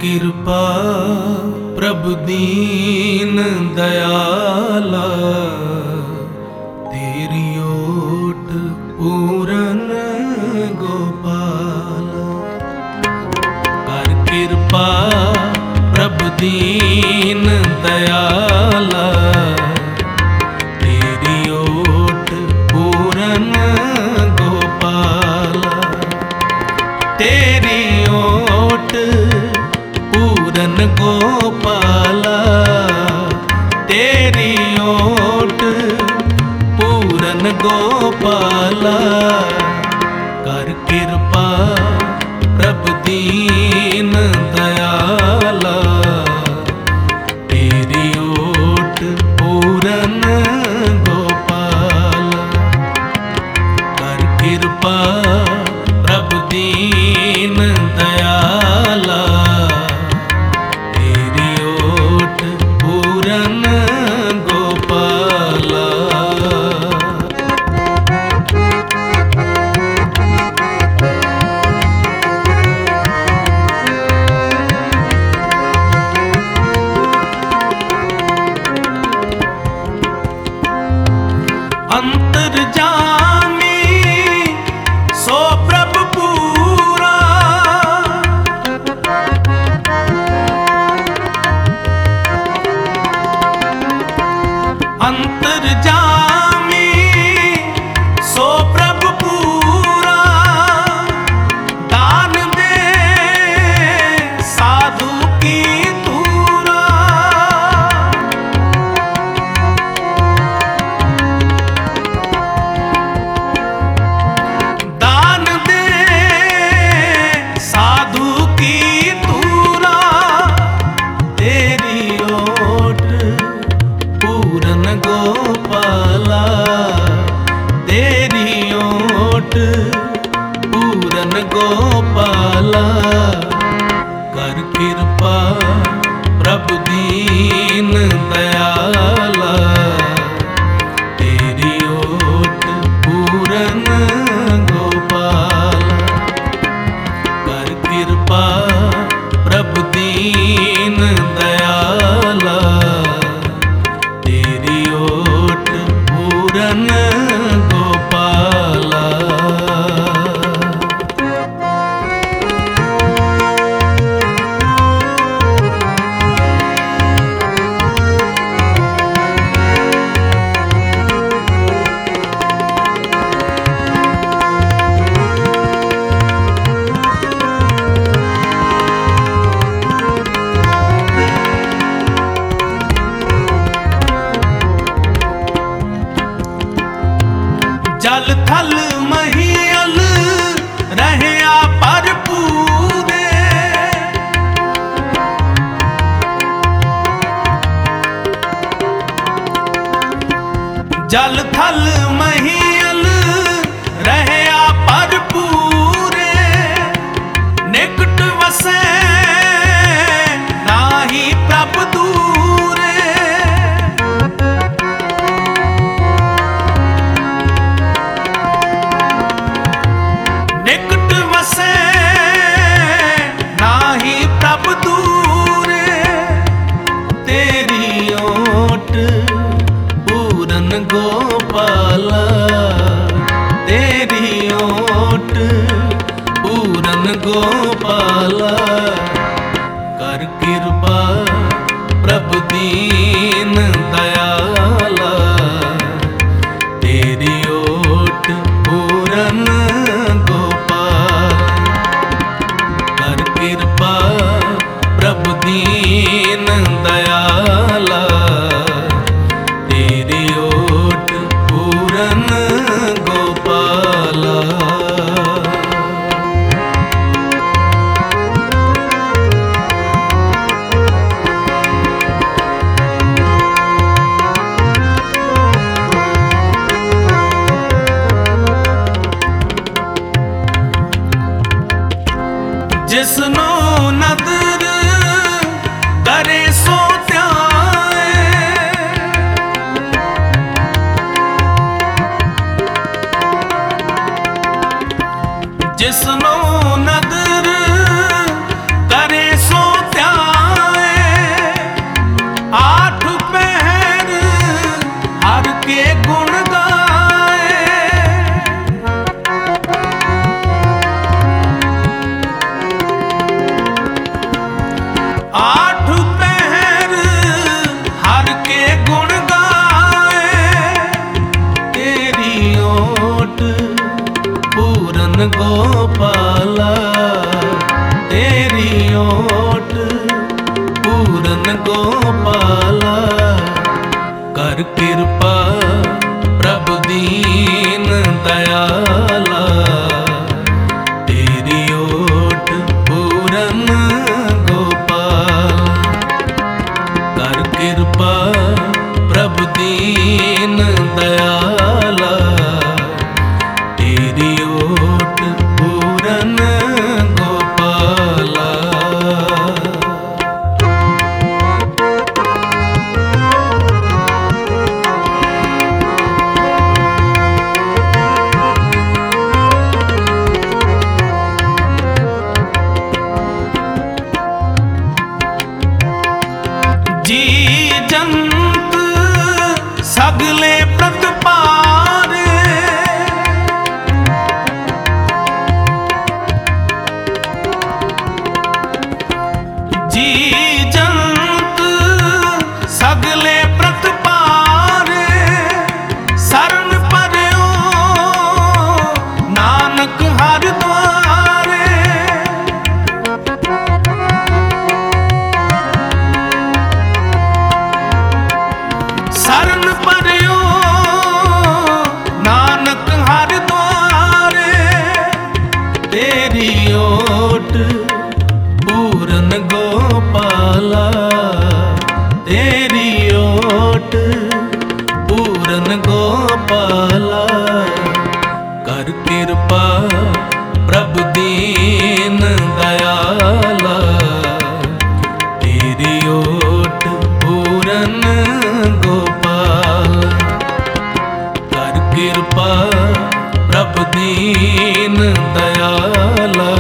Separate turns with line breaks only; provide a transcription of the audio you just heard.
कृपा प्रभु दीन दयाला, तेरी ओट पूरन गोपाला। कर कृपा प्रभु दीन दयाला, तेरी ओट पूरन गोपाला। तेरी ओट पूरन गोपाला, तेरी ओट पूरन गोपाला। कर कृपा प्रभु दीन दयाला, तेरी ओट पूरन गोपाला। कर कृपा प्रभु दीन दयाला, तेरी ओट पूरन गोपाला। अंतर्जामी सो प्रभु पूरा, अंतर्जामी सो प्रभु पूरा। दान दे साधु की तूरा, दान दे साधु की तूरा। तेरी ओट पूरन गोपाला, तेरी ओट पूरन गोपाला। कर कृपा प्रभु दीन दयाला, तेरी ओट पूरन गोपाला। कर कृपा प्रभु दीन दयाला, तेरी ओट पूरन गोपाला। जल थल महियल रहया भरपूरे, जल थल महियल रहया भरपूरे। निकट वसे नाही प्रभु दूरे, निकट वसे नाही प्रभु दूरे। तेरी ओट पूरन गोपाला, तेरी ओट पूरन गोपाला। कर कृपा प्रभु दीन दयाला, तेरी ओट पूरन गोपाला। कर कृपा प्रभु दीन दयाला, तेरी ओट पूरन गोपाला। जिसनो नदर करे सो त्याए, जिसनो नदर करे सो त्याए। ओट पूरन गोपाला, तेरी ओट पूरन गोपाला। कर कृपा प्रभु दीन दयाला, तेरी ओट पूरन गोपाला। कर कृपा प्रभु दीन दयाला, तेरी ओट पूरन गोपाला। जी जंत सगले प्रतपारे, जी जंत सगले प्रतपारे। शरण पर्यो नानक हर द्वारे, शरण पर्यो नानक हर द्वारे। तेरी ओट पूरन गोपाला, तेरी ओट पूरन गोपाला। कर कृपा प्रभु दीन दयाला, तेरी ओट पूरन गोपाला। कर कृपा प्रभु दीन दयाला,